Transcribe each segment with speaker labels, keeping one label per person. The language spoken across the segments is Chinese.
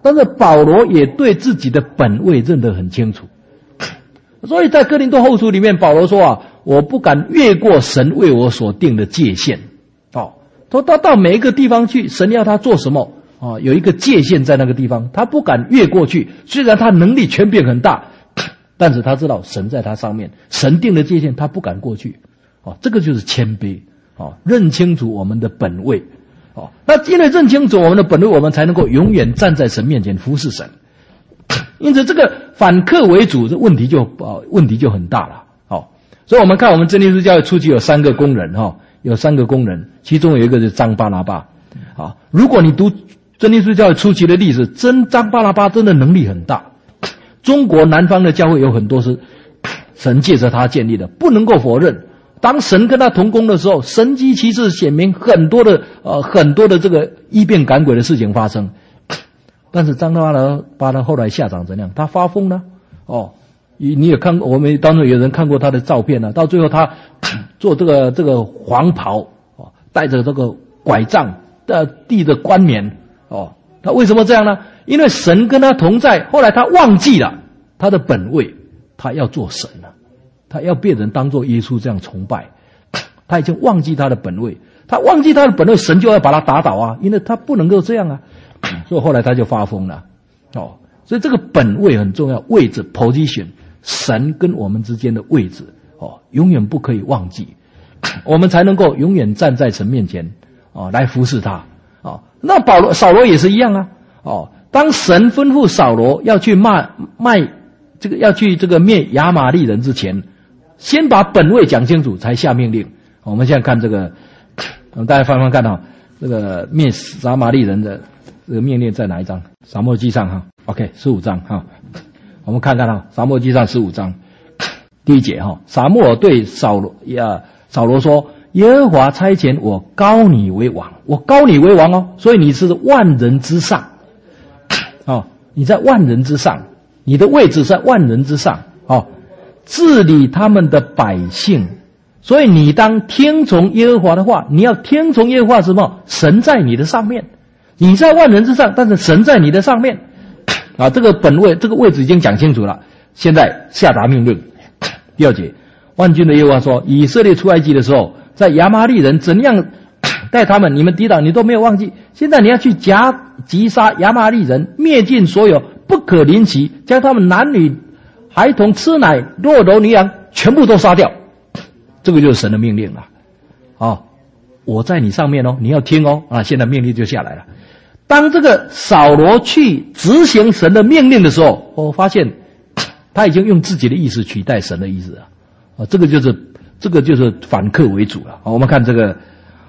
Speaker 1: 但是保罗也对自己的本位认得很清楚。所以在哥林多后书里面，保罗说啊，我不敢越过神为我所定的界限。说他到每一个地方去，神要他做什么有一个界限在那个地方，他不敢越过去。虽然他能力权柄很大，但是他知道神在他上面，神定的界限他不敢过去。这个就是谦卑，认清楚我们的本位。那因为认清楚我们的本位，我们才能够永远站在神面前服侍神。因此这个反客为主，这问题就很大了。所以我们看我们真理书教会初期有3个工人，有3个工人，其中有一个是张巴拿巴。如果你读真理书教会初期的历史，张巴拿巴真的能力很大。中国南方的教会有很多是神借着他建立的，不能够否认。当神跟他同工的时候，神迹奇事显明很多的这个医病赶鬼的事情发生。但是张巴拿巴后来下场怎样？他发疯了。你也看过，我们当中有人看过他的照片了。到最后他做这个黄袍，带着这个拐杖，递着冠冕。他为什么这样呢？因为神跟他同在。后来他忘记了他的本位，他要做神了，他要被人当作耶稣这样崇拜。他已经忘记他的本位，他忘记他的本位，神就要把他打倒啊，因为他不能够这样啊。所以后来他就发疯了。所以这个本位很重要，位置 position， 神跟我们之间的位置永远不可以忘记，我们才能够永远站在神面前来服侍他。那扫罗也是一样啊。当神吩咐扫罗要去要去灭亚玛力人之前，先把本位讲清楚，才下命令。我们现在看这个，我们大家翻翻看这个灭亚玛力人的这个命令在哪一章？撒母耳记上OK 15章我们看看撒母耳记上15章第1节撒母耳对扫罗说，耶和华差遣我膏你为王，我膏你为王所以你是万人之上。你在万人之上，你的位置在万人之上。治理他们的百姓，所以你当听从耶和华的话。你要听从耶和华什么？神在你的上面，你在万人之上，但是神在你的上面。这个本位，这个位置已经讲清楚了。现在下达命令。第2节，万军的耶和华说，以色列出埃及的时候，在亚玛力人怎样待他们，你们抵挡，你都没有忘记。现在你要去击杀亚玛力人，灭尽所有，不可临其，将他们男女孩童、吃奶、弱柔女羊全部都杀掉。这个就是神的命令了。我在你上面你要听现在命令就下来了。当这个扫罗去执行神的命令的时候，我发现他已经用自己的意思取代神的意思了。这个就是反客为主了。我们看这个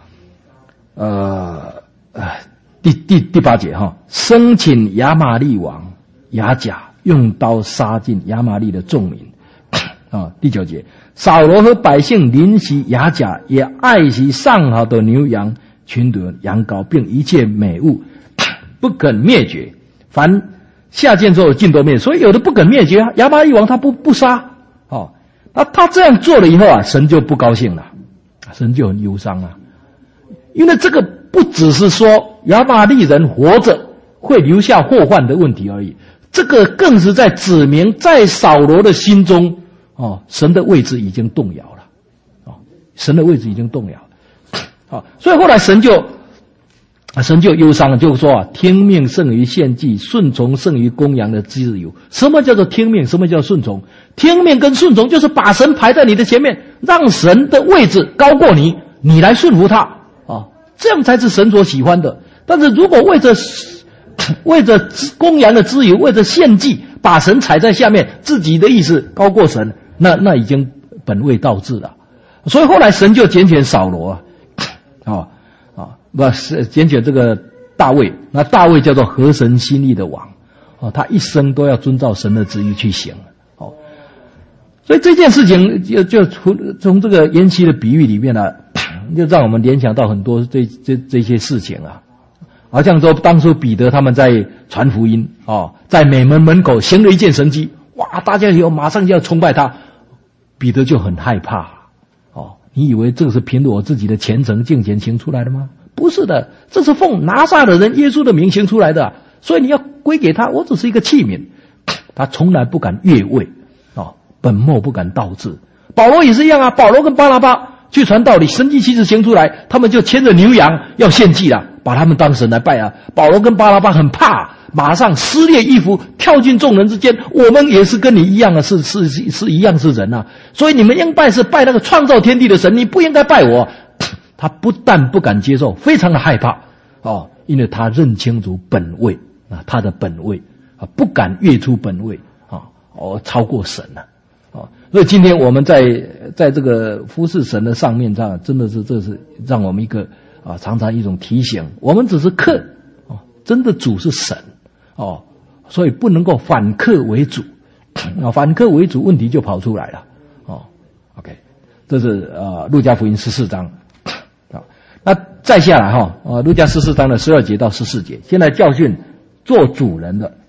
Speaker 1: 第8节生擒亚玛力王亚甲，用刀杀尽亚玛力的众民。第9节，扫罗和百姓临袭亚甲，也爱惜上好的牛羊、群犊、羊羔，并一切美物，不肯灭绝。凡下贱之后尽都灭。所以有的不肯灭绝亚玛力王他不杀。那他这样做了以后神就不高兴了，神就很忧伤了。因为这个不只是说亚玛力人活着会留下祸患的问题而已，这个更是在指明在扫罗的心中神的位置已经动摇了。神的位置已经动摇了。所以后来神就忧伤了，就说听命胜于献祭，顺从胜于公羊的自由。什么叫做听命？什么叫顺从？听命跟顺从就是把神排在你的前面，让神的位置高过你，你来顺服他这样才是神所喜欢的。但是如果为着公羊的自由，为着献祭，把神踩在下面，自己的意思高过神，那已经本位倒置了。所以后来神就拣选扫罗拣选这个大卫。那大卫叫做合神心意的王他一生都要遵照神的旨意去行所以这件事情就从这个延期的比喻里面就让我们联想到很多这些事情好像说当初彼得他们在传福音在美门门口行了一件神迹，大家以后马上就要崇拜他，彼得就很害怕你以为这个是凭着我自己的虔诚敬虔行出来的吗？不是的，这是奉拿撒勒人耶稣的名行出来的， 所以你要归给他，我只是一个器皿。他从来不敢越位本末不敢倒置。保罗也是一样啊，保罗跟巴拿巴去传道理，神迹奇事行出来，他们就牵着牛羊要献祭了，把他们当神来拜啊。保罗跟巴拿巴很怕，马上撕裂衣服，跳进众人之间。我们也是跟你一样的，是一样是人啊，所以你们应拜是拜那个创造天地的神，你不应该拜我。他不但不敢接受，非常的害怕因为他认清楚本位他的本位不敢越出本位超过神所以今天我们在这个服侍神的上面上，真的是这是让我们一个常常一种提醒，我们只是客真的主是神所以不能够反客为主反客为主问题就跑出来了OK， 这是路加福音14章那再下来路加14章的12节到14节，现在教训做主人的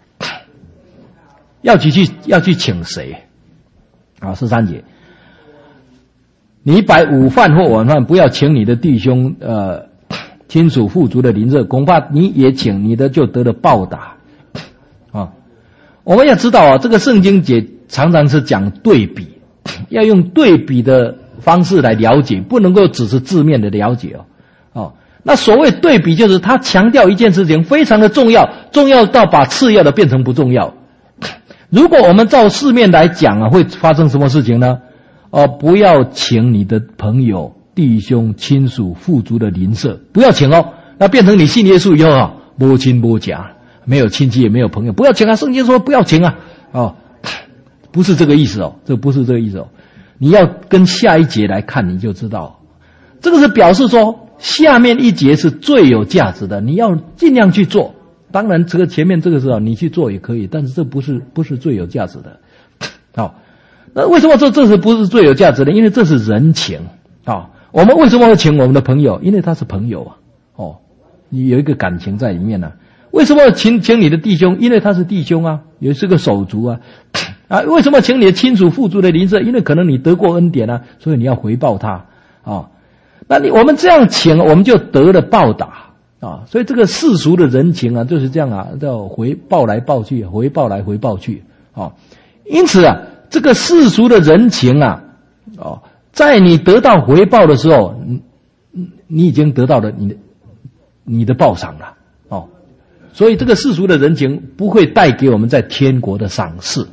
Speaker 1: 要去请谁13节，你摆午饭或晚饭，不要请你的弟兄亲属富足的邻舍，恐怕你也请，你的就得了报答我们要知道这个圣经节常常是讲对比，要用对比的方式来了解，不能够只是字面的了解那所谓对比，就是他强调一件事情非常的重要，重要到把次要的变成不重要。如果我们照字面来讲会发生什么事情呢？不要请你的朋友、弟兄、亲属、富足的邻舍，不要请那变成你信耶稣以后没亲没家，没有亲戚也没有朋友，不要请圣经说不要请不是这个意思这不是这个意思你要跟下一节来看，你就知道，这个是表示说下面一节是最有价值的，你要尽量去做。当然这个前面这个时候你去做也可以，但是这不是最有价值的那为什么这是不是最有价值的？因为这是人情我们为什么会请我们的朋友？因为他是朋友你有一个感情在里面为什么请你的弟兄？因为他是弟兄也是个手足为什么请你的亲属富足的邻舍？因为可能你得过恩典所以你要回报他那我们这样请，我们就得了报答所以这个世俗的人情就是这样叫回报来报去，回报来回报去因此这个世俗的人情在你得到回报的时候，你已经得到了你的报赏了所以这个世俗的人情不会带给我们在天国的赏赐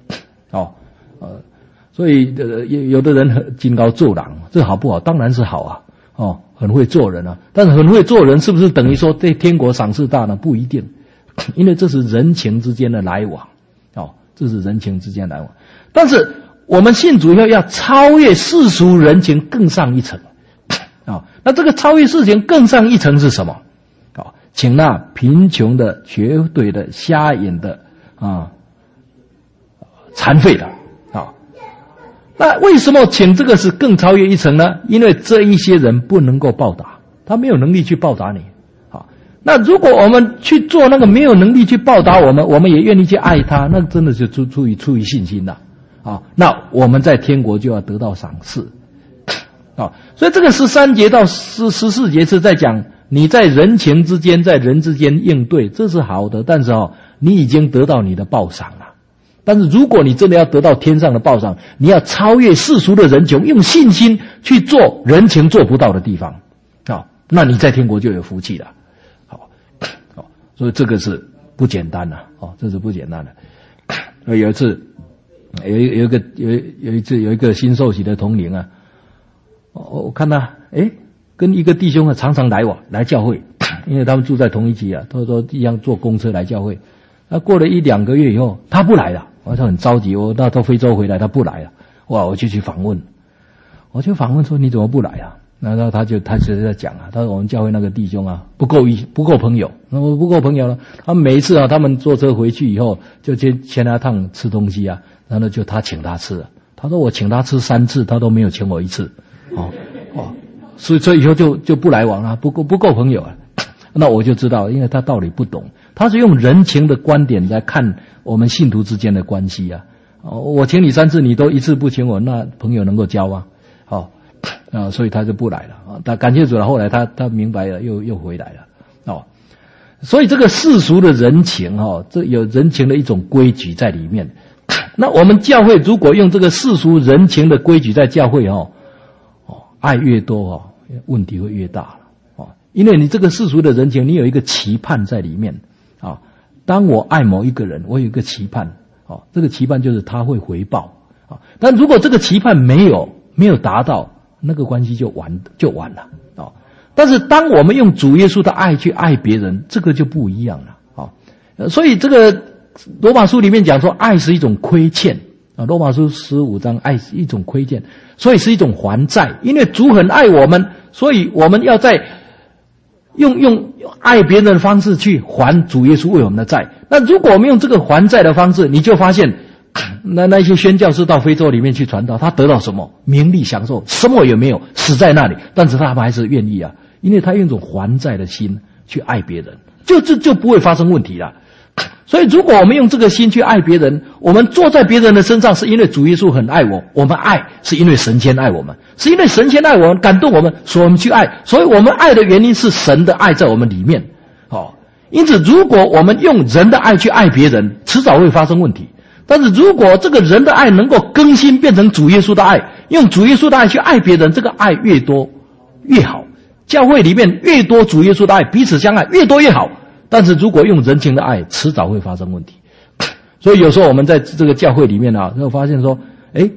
Speaker 1: 所以有的人很金高做人，这好不好？当然是好很会做人但是很会做人是不是等于说对天国赏赐大呢？不一定，因为这是人情之间的来往这是人情之间的来往。但是我们信主以后要超越世俗人情更上一层那这个超越世情更上一层是什么？请那贫穷的、瘸腿的、瞎眼的残废的那为什么请这个是更超越一层呢？因为这一些人不能够报答，他没有能力去报答你那如果我们去做那个没有能力去报答我们也愿意去爱他，那真的是出于信心的那我们在天国就要得到赏赐所以这个13节到14节是在讲你在人情之间，在人之间应对，这是好的，但是你已经得到你的报赏了。但是如果你真的要得到天上的报赏，你要超越世俗的人情，用信心去做人情做不到的地方那你在天国就有福气了所以这个是不简单的这是不简单的有一次有一个新受洗的同龄我看他跟一个弟兄常常来教会，因为他们住在同一期他说一样坐公车来教会。那过了1-2个月以后他不来了，他很着急，我到非洲回来他不来了，我就去访问说你怎么不来那他就在讲他说我们教会那个弟兄不够朋友，那我不够朋友了。他们每一次他们坐车回去以后就牵他趟吃东西然后就他请他吃他说我请他吃3次，他都没有请我1次所以以后就不来往不够朋友那我就知道，因为他道理不懂，他是用人情的观点来看我们信徒之间的关系我请你3次，你都1次不请我，那朋友能够交吗？所以他就不来了他感谢主了。后来他明白了，又回来了所以这个世俗的人情这有人情的一种规矩在里面。那我们教会如果用这个世俗人情的规矩在教会爱越多问题会越大了因为你这个世俗的人情，你有一个期盼在里面当我爱某一个人，我有一个期盼这个期盼就是他会回报但如果这个期盼没有达到，那个关系就完了但是当我们用主耶稣的爱去爱别人，这个就不一样了所以这个罗马书里面讲说，爱是一种亏欠罗马书15章，爱是一种亏欠，所以是一种还债。因为主很爱我们，所以我们要在用爱别人的方式去还主耶稣为我们的债。那如果我们用这个还债的方式，你就发现那些宣教士到非洲里面去传道，他得到什么？名利享受，什么也没有，死在那里，但是他们还是愿意因为他用一种还债的心去爱别人，就不会发生问题了。所以如果我们用这个心去爱别人，我们坐在别人的身上，是因为主耶稣很爱我们爱是因为神先爱我们，是因为神先爱我们，感动我们，所以我们去爱。所以我们爱的原因是神的爱在我们里面因此如果我们用人的爱去爱别人，迟早会发生问题。但是如果这个人的爱能够更新变成主耶稣的爱，用主耶稣的爱去爱别人，这个爱越多越好。教会里面越多主耶稣的爱，彼此相爱越多越好。但是如果用人情的爱，迟早会发生问题。所以有时候我们在这个教会里面会发现说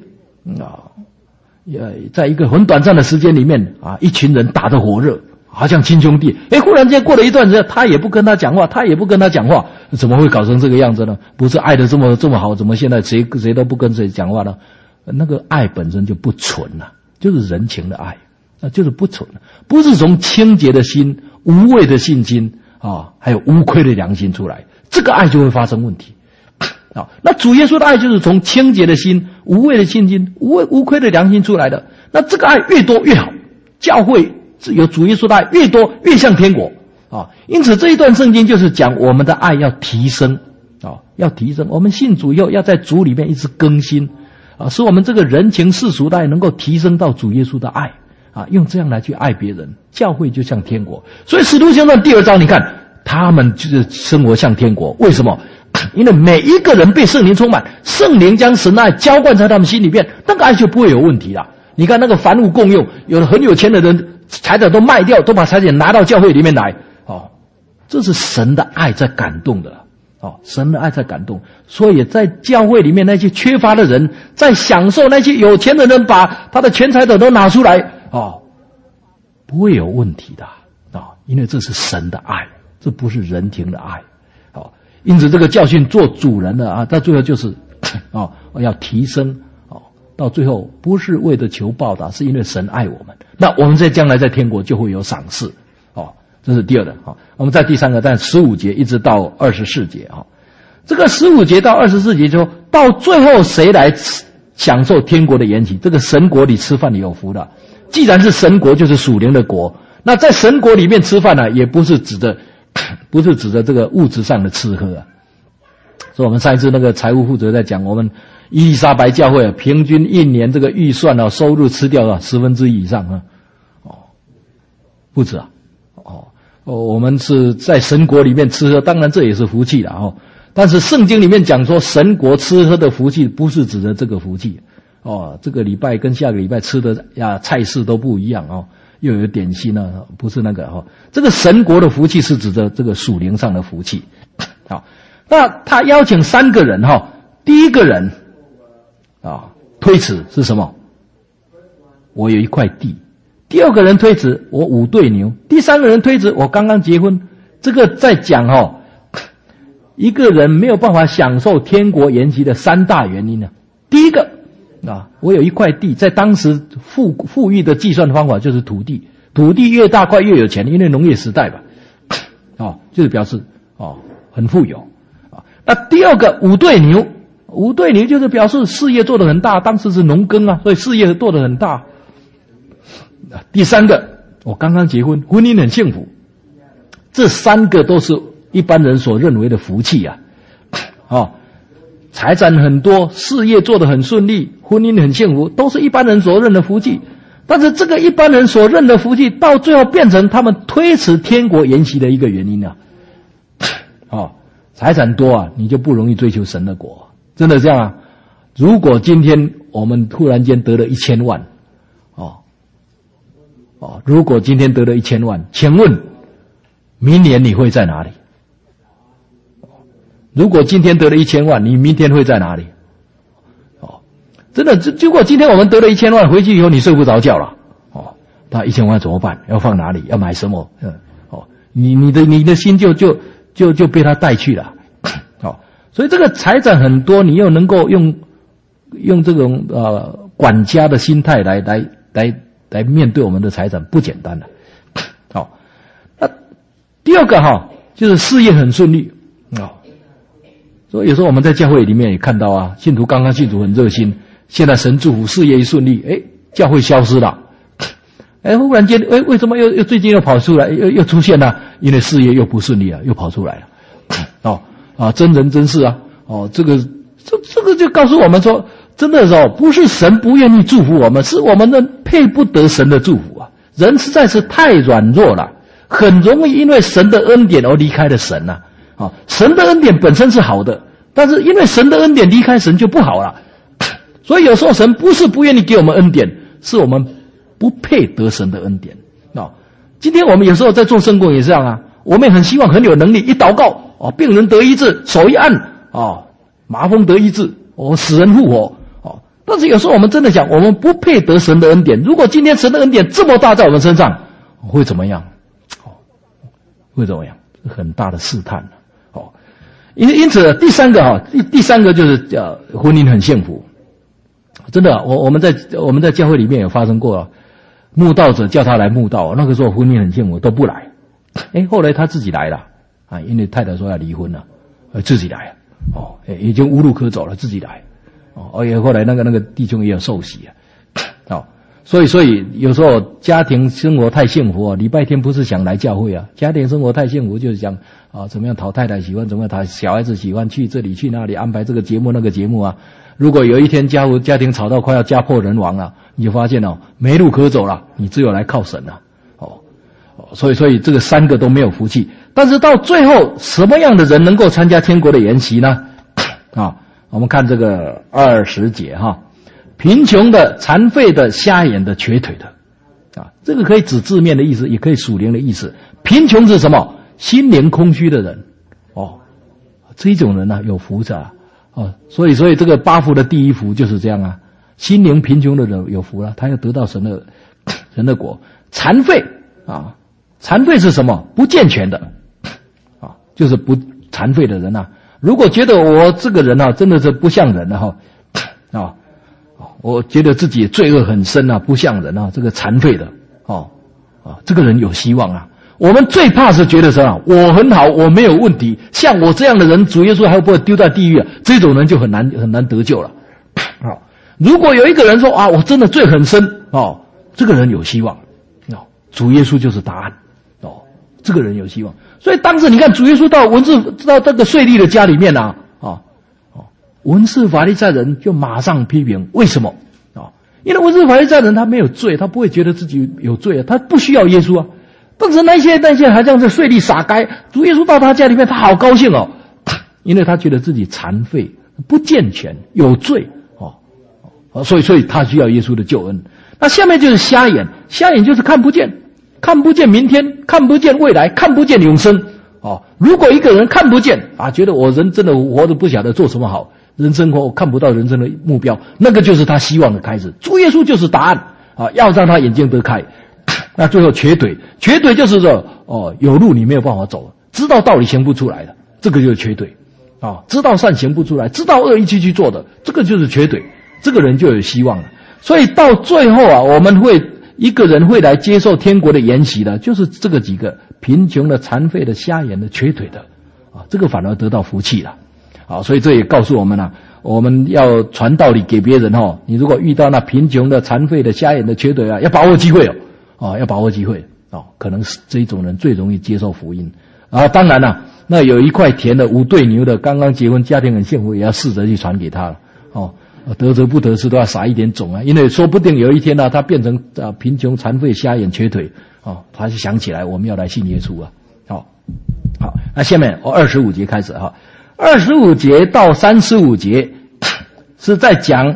Speaker 1: 在一个很短暂的时间里面一群人打得火热，好像亲兄弟，忽然间过了一段时间，他也不跟他讲话，他也不跟他讲话，怎么会搞成这个样子呢？不是爱得这么好，怎么现在谁都不跟谁讲话呢？那个爱本身就不纯就是人情的爱就是不纯不是从清洁的心、无畏的信心还有无愧的良心出来，这个爱就会发生问题那主耶稣的爱就是从清洁的心、无畏的信心、无愧的良心出来的。那这个爱越多越好，教会有主耶稣的爱越多越像天国因此这一段圣经就是讲我们的爱要提升要提升。我们信主以后要在主里面一直更新使我们这个人情世俗的爱能够提升到主耶稣的爱用这样来去爱别人，教会就像天国。所以使徒行传第2章你看他们就是生活像天国。为什么？因为每一个人被圣灵充满，圣灵将神的爱浇灌在他们心里面，那个爱就不会有问题了。你看那个凡物共用，有的很有钱的人财产都卖掉，都把财产拿到教会里面来这是神的爱在感动的神的爱在感动。所以在教会里面那些缺乏的人在享受，那些有钱的人把他的钱财都拿出来不会有问题的因为这是神的爱，这不是人情的爱因此这个教训做主人的到最后就是要提升到最后不是为了求报答，是因为神爱我们。那我们在将来在天国就会有赏赐这是第二的我们在第3个在15节一直到24节这个15节到24节就到最后谁来享受天国的筵席？这个神国里吃饭有福的。既然是神国，就是属灵的国，那在神国里面吃饭也不是指的这个物质上的吃喝所以我们上一次那个财务负责在讲，我们伊丽莎白教会平均一年这个预算收入吃掉1/10以上不止我们是在神国里面吃喝，当然这也是福气了但是圣经里面讲说神国吃喝的福气不是指的这个福气这个礼拜跟下个礼拜吃的菜式都不一样又有点心不是那个这个神国的福气是指的这个属灵上的福气那他邀请3个人第一个人推辞是什么？我有一块地。第2个人推辞，我5对牛。第3个人推辞，我刚刚结婚。这个在讲一个人没有办法享受天国筵席的3大原因第一个我有一块地，在当时富裕的计算方法就是土地越大块越有钱，因为农业时代吧就是表示很富有那第2个5对牛，5对牛就是表示事业做得很大，当时是农耕所以事业做得很大。第3个我刚刚结婚，婚姻很幸福。这3个都是一般人所认为的福气财产很多，事业做得很顺利，婚姻很幸福，都是一般人所认的福气。但是这个一般人所认的福气到最后变成他们推迟天国筵席的一个原因财产多啊，你就不容易追求神的国，真的这样啊。如果今天我们突然间得了1000万，如果今天得了1000万，请问明年你会在哪里？如果今天得了1000万，你明天会在哪里？真的，如果今天我们得了1000万，回去以后你睡不着觉了，那1000万怎么办？要放哪里？要买什么？你的心就被他带去了，所以这个财产很多，你又能够用这种管家的心态来面对我们的财产，不简单了。那第二个就是事业很顺利所以有时候我们在教会里面也看到啊，信徒刚刚信主很热心，现在神祝福事业一顺利，教会消失了，忽然间为什么又最近又跑出来又出现了？因为事业又不顺利了，又跑出来了。真人真事啊，这个就告诉我们说，真的是不是神不愿意祝福我们，是我们的配不得神的祝福啊。人实在是太软弱了，很容易因为神的恩典而离开了神啊。神的恩典本身是好的，但是因为神的恩典离开神就不好了。所以有时候神不是不愿意给我们恩典，是我们不配得神的恩典。今天我们有时候在做圣工也是这样啊，我们也很希望很有能力，一祷告病人得医治，手一按麻风得医治，死人复活但是有时候我们真的讲，我们不配得神的恩典。如果今天神的恩典这么大在我们身上，会怎么样？会怎么样？很大的试探因此第三个就是婚姻很幸福。真的，我们在教会里面有发生过慕道者叫他来慕道，那个时候婚姻很幸福都不来，后来他自己来了因为太太说要离婚了，自己来已经无路可走了，自己来而且后来那个弟兄也有受洗所以有时候家庭生活太幸福礼拜天不是想来教会家庭生活太幸福就是想怎么样讨太太喜欢，怎么样讨小孩子喜欢，去这里去那里安排这个节目那个节目如果有一天家庭吵到快要家破人亡了，你就发现没路可走了，你只有来靠神了所以这个3个都没有福气。但是到最后什么样的人能够参加天国的筵席呢？我们看这个20节贫穷的、残废的、瞎眼的、瘸腿的这个可以指字面的意思，也可以属灵的意思。贫穷是什么？心灵空虚的人这种人有福着所以这个8福的第1福就是这样心灵贫穷的人有福了，他要得到神的国。残废残废是什么？不健全的就是不残废的人如果觉得我这个人真的是不像人我觉得自己罪恶很深不像人这个残废的这个人有希望我们最怕是觉得说我很好，我没有问题，像我这样的人主耶稣还会不会丢在地狱这种人就很难得救了如果有一个人说我真的罪很深这个人有希望主耶稣就是答案这个人有希望。所以当时你看主耶稣到这个税吏的家里面文士法利赛人就马上批评，为什么因为文士法利赛人他没有罪，他不会觉得自己有罪他不需要耶稣但是那些好像是税吏撒该，主耶稣到他家里面他好高兴因为他觉得自己残废不健全有罪所以他需要耶稣的救恩。那下面就是瞎眼，瞎眼就是看不见明天，看不见未来，看不见永生如果一个人看不见觉得我人真的活得不晓得做什么好，人生活看不到人生的目标，那个就是他希望的开始。主耶稣就是答案要让他眼睛得开。那最后瘸腿就是说有路你没有办法走，知道道理行不出来的，这个就是瘸腿知道善行不出来，知道恶一起去做的，这个就是瘸腿，这个人就有希望了。所以到最后我们一个人会来接受天国的筵席的，就是这个几个贫穷的、残废的、瞎眼的、瘸腿的这个反而得到福气了所以这也告诉我们我们要传道理给别人你如果遇到那贫穷的、残废的、瞎眼的、瘸腿要把握机会要把握机会可能是这种人最容易接受福音当然了那有一块田的5对牛的刚刚结婚家庭很幸福，也要试着去传给他了得则不得失都要撒一点种因为说不定有一天他变成贫穷、残废、瞎眼、瘸腿他就想起来我们要来信耶稣好，那下面25节开始哈，25节到35节是在讲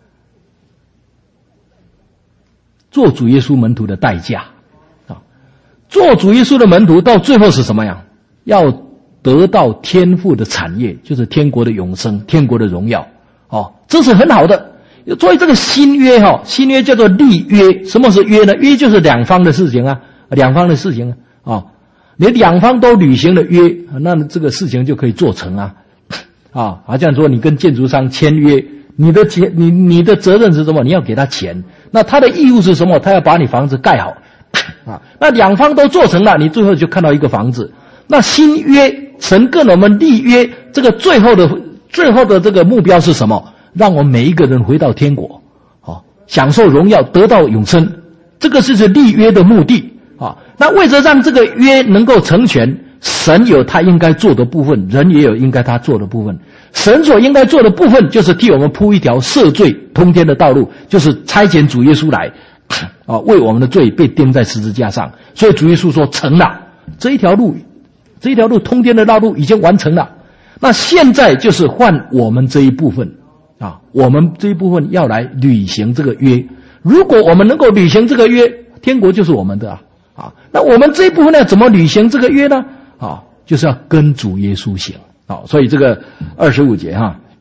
Speaker 1: 做主耶稣门徒的代价啊。做主耶稣的门徒到最后是什么样？要得到天父的产业，就是天国的永生，天国的荣耀。哦，这是很好的。所以这个新约新约叫做立约。什么是约呢？约就是两方的事情啊，两方的事情啊。你两方都履行了约，那这个事情就可以做成啊。好像说你跟建筑商签约，你的钱，你的责任是什么？你要给他钱。那他的义务是什么？他要把你房子盖好啊。那两方都做成了，你最后就看到一个房子。那新约神跟我们立约，这个最后的这个目标是什么？让我们每一个人回到天国，享受荣耀，得到永生。这个是立约的目的啊。那为了让这个约能够成全，神有他应该做的部分，人也有应该他做的部分。神所应该做的部分，就是替我们铺一条赦罪通天的道路，就是差遣主耶稣来为我们的罪被钉在十字架上。所以主耶稣说成了，这一条路通天的道路已经完成了。那现在就是换我们这一部分啊，我们这一部分要来履行这个约。如果我们能够履行这个约，天国就是我们的啊。那我们这一部分要怎么履行这个约呢？就是要跟主耶稣行。所以这个25节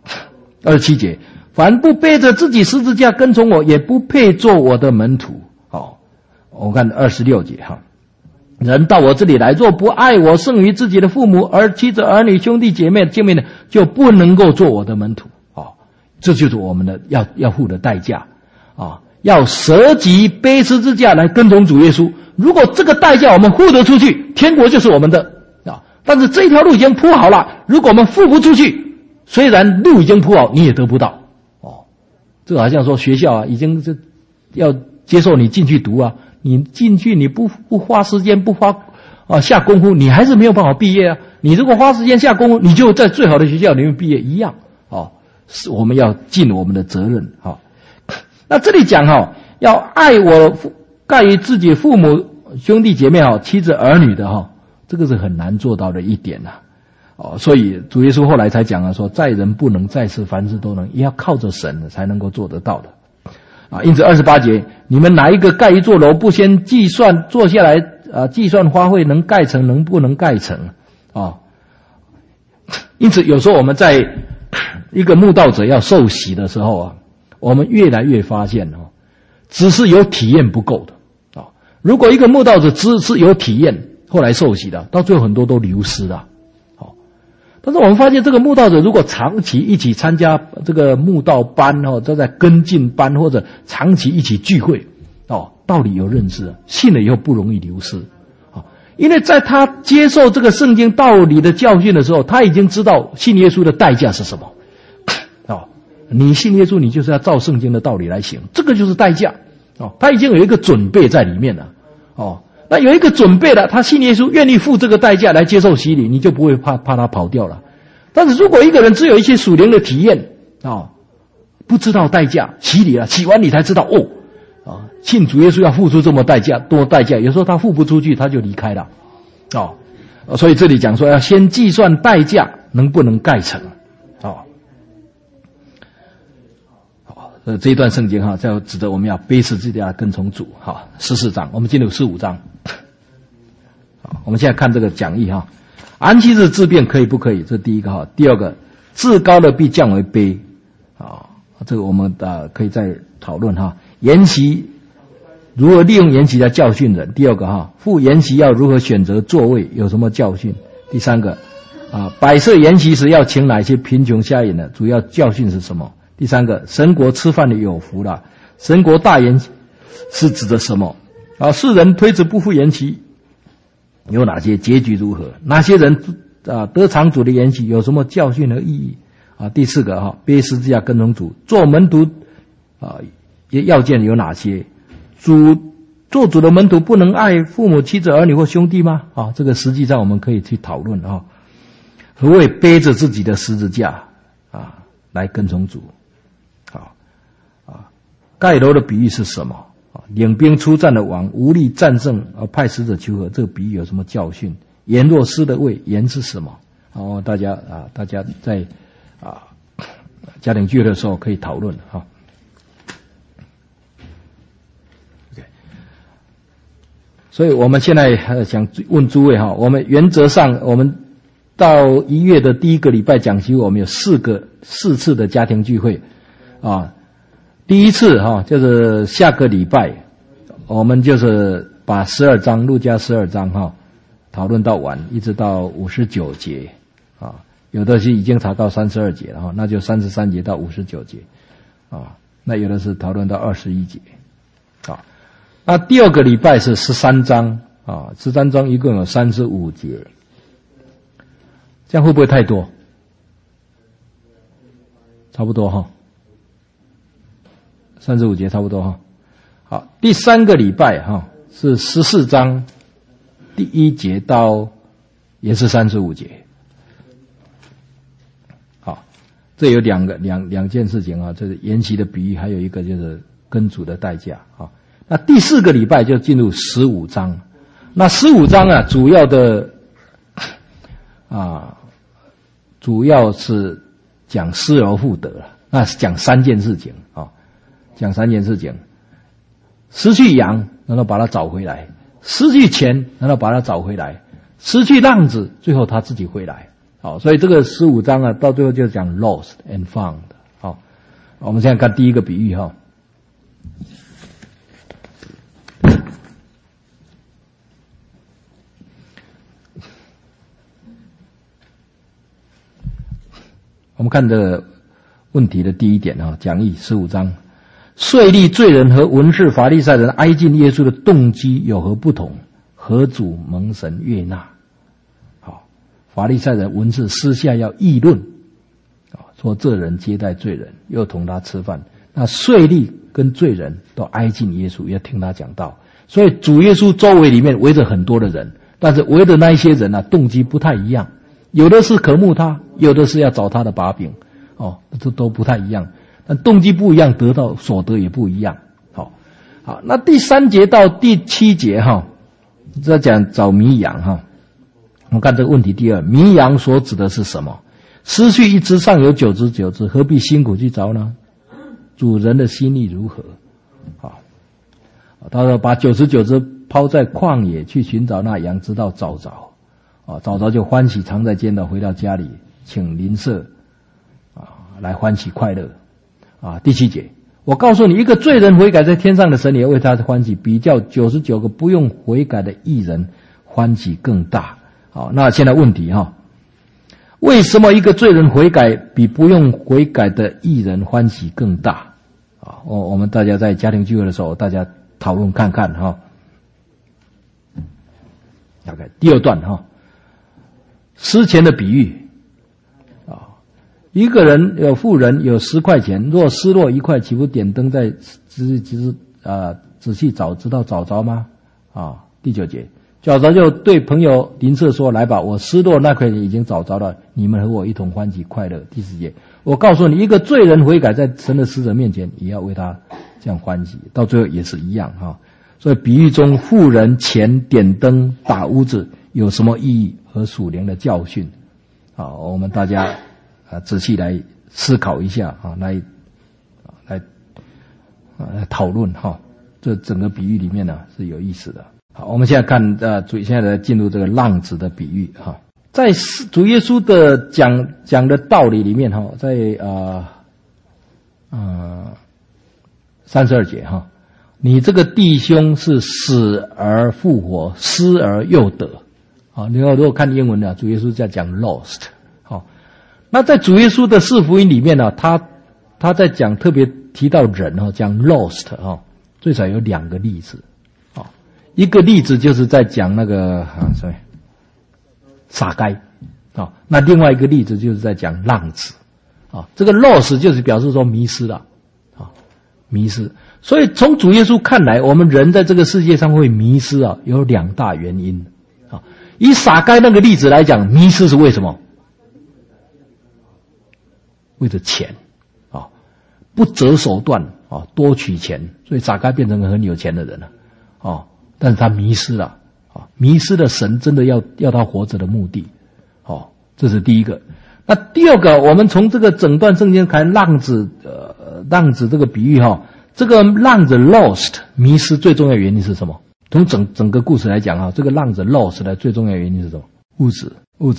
Speaker 1: 27节，凡不背着自己十字架跟从我，也不配做我的门徒。我看26节人到我这里来，若不爱我胜于自己的父母、妻子、儿女、兄弟姐妹见面的，就不能够做我的门徒。这就是我们的要付的代价要舍己背十字架来跟从主耶稣。如果这个代价我们付得出去，天国就是我们的但是这条路已经铺好了，如果我们付不出去，虽然路已经铺好，你也得不到这个好像说学校已经要接受你进去读你进去你不花时间不花下功夫，你还是没有办法毕业你如果花时间下功夫，你就在最好的学校里面毕业一样是我们要尽我们的责任那这里讲要爱我盖于自己父母兄弟姐妹妻子儿女的这个是很难做到的一点所以主耶稣后来才讲说在人不能，在事凡事都能，也要靠着神才能够做得到的因此28节，你们哪一个盖一座楼，不先计算坐下来计算花费能盖成能不能盖成因此有时候我们在一个慕道者要受洗的时候我们越来越发现只是有体验不够的如果一个慕道者只是有体验，后来受洗的，到最后很多都流失了但是我们发现这个慕道者如果长期一起参加这个慕道班都在跟进班，或者长期一起聚会道理有认识，信了以后不容易流失因为在他接受这个圣经道理的教训的时候，他已经知道信耶稣的代价是什么你信耶稣，你就是要照圣经的道理来行，这个就是代价他已经有一个准备在里面了那有一个准备了，他信耶稣愿意付这个代价来接受洗礼，你就不会怕他跑掉了。但是如果一个人只有一些属灵的体验不知道代价，洗礼了，洗完你才知道信主耶稣要付出这么多代价，有时候他付不出去他就离开了所以这里讲说要先计算代价能不能盖成这一段圣经就指得我们要背十字架跟从主14章，我们进入15章我们现在看这个讲义安息日治病可以不可以？这是第一个第二个，至高的必降为卑这个我们可以再讨论筵席如何利用筵席来教训人。第二个赴筵席要如何选择座位，有什么教训？第三个摆设筵席时要请哪些贫穷瞎眼的，主要教训是什么？第三个，神国吃饭的有福了，神国大筵是指的什么世人推辞不赴筵席有哪些结局如何？哪些人得偿主的筵席有什么教训和意义第四个背十字架跟从主，做门徒要件有哪些？做主的门徒不能爱父母妻子儿女或兄弟吗？这个实际上我们可以去讨论何谓背着自己的十字架来跟从主盖楼的比喻是什么？领兵出战的王无力战胜而派使者求和，这个比喻有什么教训？ 言若失了位，言是什么？大家在家庭聚会的时候可以讨论哈。所以我们现在想问诸位哈，我们原则上我们到1月的第1个礼拜讲习，我们有4次的家庭聚会啊。第一次就是下个礼拜，我们就是把12章路加12章讨论到完，一直到59节啊。有的是已经查到32节了那就33节到59节啊。那有的是讨论到21节啊。那第2个礼拜是13章啊，13章一共有35节，这样会不会太多？差不多35节差不多好，第3个礼拜是14章第1节到也是35节。好，这有两件事情这是筵席的比喻，还有一个就是跟主的代价那第4个礼拜就进入15章。那15章主要的主要是讲失而复得了。那是讲3件事情讲3件事情：失去羊，然后把它找回来；失去钱，然后把它找回来；失去浪子，最后他自己回来。所以这个15章到最后就讲 lost and found。我们现在看第一个比喻我们看的问题的第一点讲义15章，税吏罪人和文士法利赛人挨近耶稣的动机有何不同？何主蒙神悦纳？法利赛人文士私下要议论说这人接待罪人，又同他吃饭。那税吏跟罪人都挨近耶稣，要听他讲道。所以主耶稣周围里面围着很多的人，但是围的那一些人动机不太一样，有的是渴慕他，有的是要找他的把柄这都不太一样。但动机不一样，得到所得也不一样。好，那第3节到第7节在讲找迷羊我们看这个问题第2，迷羊所指的是什么？失去一只尚有9只，何必辛苦去找呢？主人的心意如何？他说把99只抛在旷野去寻找那羊，直到早早早早就欢喜藏在监牢，回到家里请邻舍来欢喜快乐第7节，我告诉你，一个罪人悔改，在天上的神也为他欢喜，比较99个不用悔改的义人欢喜更大。好，那现在问题为什么一个罪人悔改比不用悔改的义人欢喜更大？我们大家在家庭聚会的时候，大家讨论看看OK， 第2段失钱的比喻一个人有富人有10块钱，若失落1块，岂不点灯在仔细找，直到找着吗？第9节，找着就对朋友邻舍说，来吧，我失落那块钱已经找着了，你们和我一同欢喜快乐。第10节，我告诉你，一个罪人悔改，在神的使者面前也要为他这样欢喜，到最后也是一样所以比喻中富人钱点灯打屋子有什么意义和属灵的教训我们大家仔细来思考一下来讨论这整个比喻里面是有意思的。好，我们现在看现在进入这个浪子的比喻在主耶稣的讲的道理里面在32节你这个弟兄是死而复活，失而又得你如果看英文主耶稣在讲 lost。那在主耶稣的4福音里面他在讲特别提到人讲 lost 最少有2个例子一个例子就是在讲那个撒该那另外一个例子就是在讲浪子这个 lost 就是表示说迷失了迷失。所以从主耶稣看来，我们人在这个世界上会迷失有2大原因以撒该那个例子来讲，迷失是为什么？为了钱不择手段多取钱，所以撒该变成很有钱的人了但是他迷失了迷失了神真的要他活着的目的。这是第一个。那第二个，我们从这个整段圣经看浪子这个比喻这个浪子 lost 迷失最重要的原因是什么？从整个故事来讲这个浪子 lost 的最重要的原因是什么？物质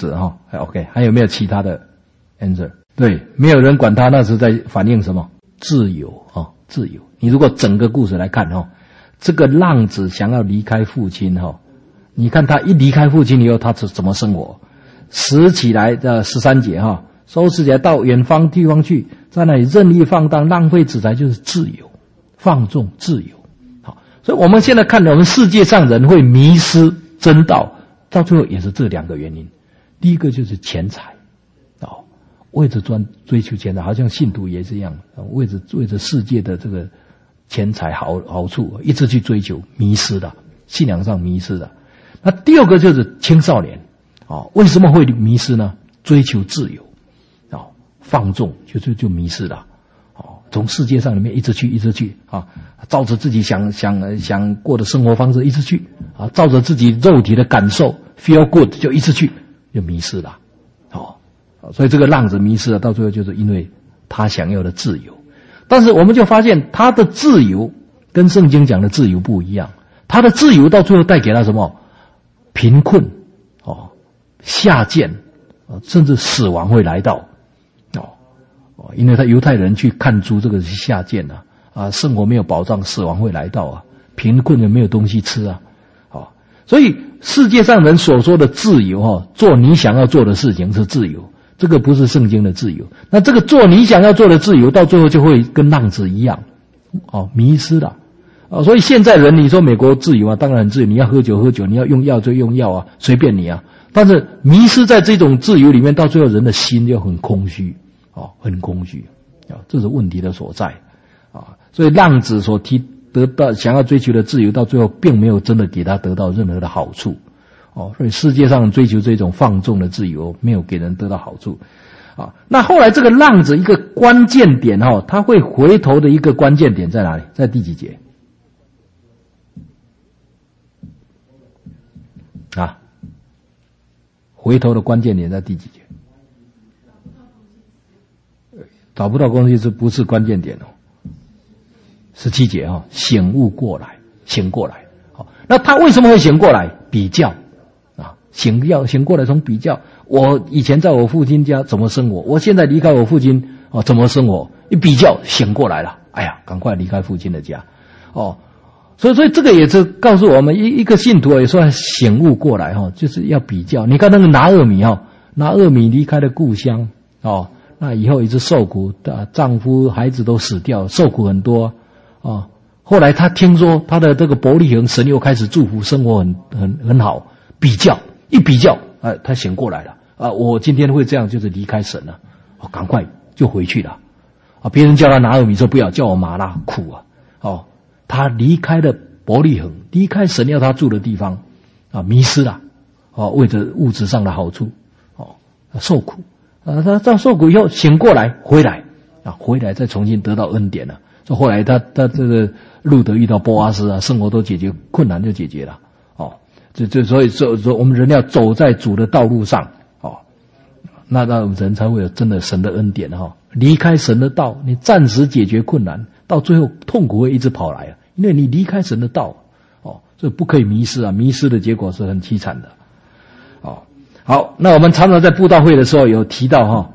Speaker 1: OK， 还有没有其他的 answer？ 对，没有人管他，那是在反映什么？自由自由。你如果整个故事来看这个浪子想要离开父亲你看他一离开父亲以后，他是怎么生活？拾起来的13节收拾起来到远方地方去，在那里任意放荡，浪费资财，就是自由，放纵自由。所以我们现在看到我们世界上人会迷失真道，到最后也是这两个原因。第一个就是钱财为着追求钱财，好像信徒也是一样，为着世界的这个钱财好处一直去追求，迷失了，信仰上迷失了。那第二个就是青少年为什么会迷失呢？追求自由放纵就迷失了从世界上里面一直去照着自己想过的生活方式一直去照着自己肉体的感受 feel good 就一直去，就迷失了所以这个浪子迷失了，到最后就是因为他想要的自由。但是我们就发现他的自由跟圣经讲的自由不一样，他的自由到最后带给他什么？贫困下贱甚至死亡会来到因为他犹太人去看出这个是下贱生活没有保障，死亡会来到贫困也没有东西吃所以世界上人所说的自由做你想要做的事情是自由，这个不是圣经的自由。那这个做你想要做的自由到最后就会跟浪子一样迷失了所以现在人你说美国自由当然很自由，你要喝酒，你要用药就用药随便你但是迷失在这种自由里面，到最后人的心就很空虚很空虚这是问题的所在所以浪子所得到想要追求的自由，到最后并没有真的给他得到任何的好处所以世界上追求这种放纵的自由没有给人得到好处那后来这个浪子一个关键点他会回头的一个关键点在哪里？在第几节回头的关键点在第几节？找不到东西是不是关键点17节醒悟过来，醒过来那他为什么会醒过来？比较醒过来，从比较我以前在我父亲家怎么生活，我现在离开我父亲怎么生活，一比较醒过来了，哎呀赶快离开父亲的家所以这个也是告诉我们一个信徒也说醒悟过来就是要比较。你看那个拿俄米离开了故乡那以后一直受苦丈夫孩子都死掉，受苦很多后来他听说他的这个伯利恒神又开始祝福，生活很好，比较他醒过来了我今天会这样就是离开神了赶快就回去了别人叫他拿俄米说不要，叫我玛拉，苦他离开了伯利恒，离开神要他住的地方迷失了为着物质上的好处受苦他受苦以后醒过来，回来再重新得到恩典了。所以后来他这个路德遇到波阿斯生活都解决，困难就解决了所以说我们人要走在主的道路上那人才会有真的神的恩典离开神的道，你暂时解决困难，到最后痛苦会一直跑来因为你离开神的道所以不可以迷失迷失的结果是很凄惨的好，那我们常常在布道会的时候有提到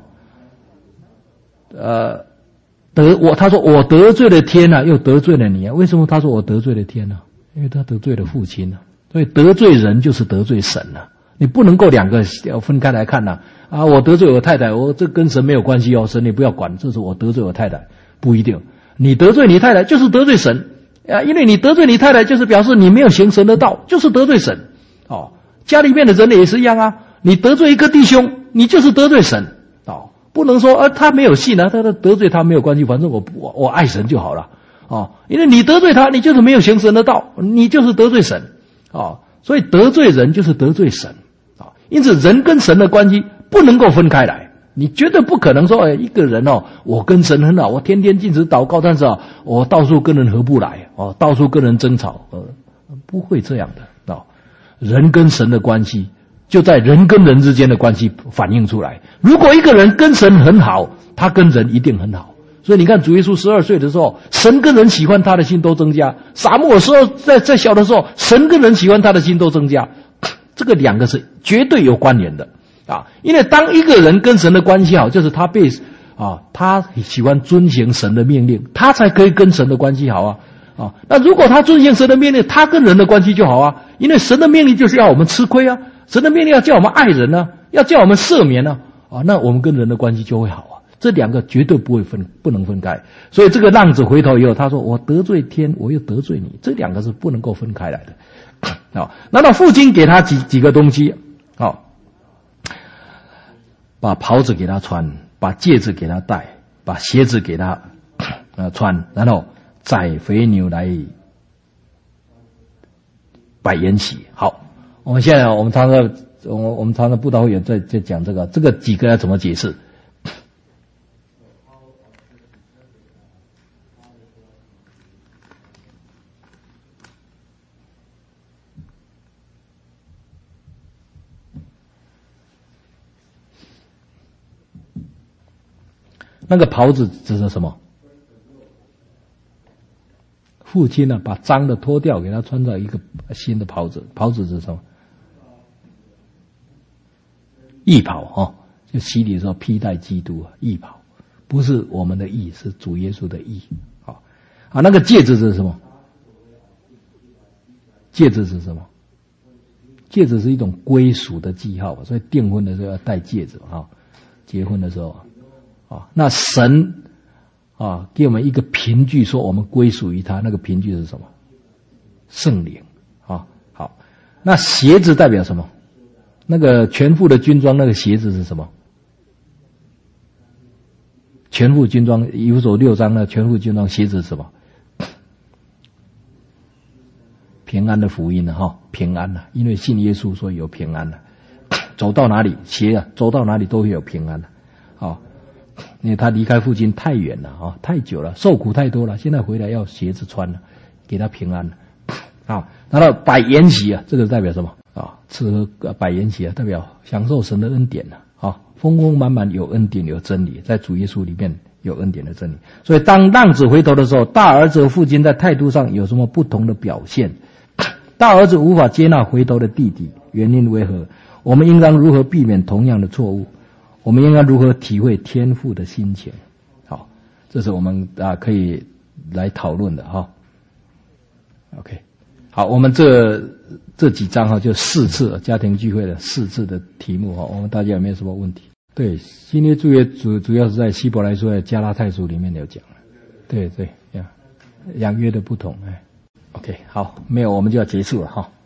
Speaker 1: 他说我得罪了天又得罪了你为什么他说我得罪了天因为他得罪了父亲所以得罪人就是得罪神你不能够两个要分开来看我得罪我太太，我这跟神没有关系神你不要管，这是我得罪我太太，不一定。你得罪你太太就是得罪神因为你得罪你太太就是表示你没有行神的道，就是得罪神家里面的人也是一样你得罪一个弟兄，你就是得罪神不能说他没有信他得罪他没有关系，反正我爱神就好了因为你得罪他，你就是没有行神的道，你就是得罪神所以得罪人就是得罪神因此人跟神的关系不能够分开来，你绝对不可能说一个人我跟神很好，我天天禁止祷告，但是我到处跟人合不来到处跟人争吵不会这样的人跟神的关系就在人跟人之间的关系反映出来。如果一个人跟神很好，他跟人一定很好。所以你看主耶稣12岁的时候，神跟人喜欢他的心都增加。撒母耳时候在小的时候，神跟人喜欢他的心都增加。这个两个是绝对有关联的啊！因为当一个人跟神的关系好，就是他他喜欢遵行神的命令，他才可以跟神的关系好啊！那如果他遵行神的命令，他跟人的关系就好啊！因为神的命令就是要我们吃亏啊，神的命令要叫我们爱人啊，要叫我们赦免啊！那我们跟人的关系就会好啊！这两个绝对不能分开。所以这个浪子回头以后，他说：“我得罪天，我又得罪你。”这两个是不能够分开来的。那么父亲给他几个东西，把袍子给他穿，把戒指给他戴，把鞋子给他穿，然后宰肥牛来摆筵席。好，我们现在我们常常布道会员在讲这个几个要怎么解释？那个袍子指的什么？父亲呢，把脏的脱掉，给他穿上一个新的袍子。袍子是什么？义袍就洗礼的时候披戴基督义袍，不是我们的义，是主耶稣的义。那个戒指是什么？戒指是什么？戒指是一种归属的记号，所以订婚的时候要戴戒指结婚的时候那神给我们一个凭据，说我们归属于他，那个凭据是什么？圣灵好，那鞋子代表什么？那个全副的军装，那个鞋子是什么？全副军装，以弗所6章的全副军装鞋子是什么？平安的福音平安因为信耶稣，所以有平安走到哪里走到哪里都会有平安因为他离开父亲太远了太久了，受苦太多了，现在回来要鞋子穿了，给他平安了然后摆筵席这个代表什么吃喝摆筵席代表享受神的恩典丰丰满满，有恩典有真理，在主耶稣里面有恩典的真理。所以当浪子回头的时候，大儿子和父亲在态度上有什么不同的表现？大儿子无法接纳回头的弟弟，原因为何？我们应当如何避免同样的错误？我们应该如何体会天父的心情？好，这是我们可以来讨论的OK， 好，我们这几章就4次家庭聚会的4次的题目我们大家有没有什么问题？对，新约旧约主要是在希伯来书和加拉太书里面有讲。对两约的不同OK， 好，没有我们就要结束了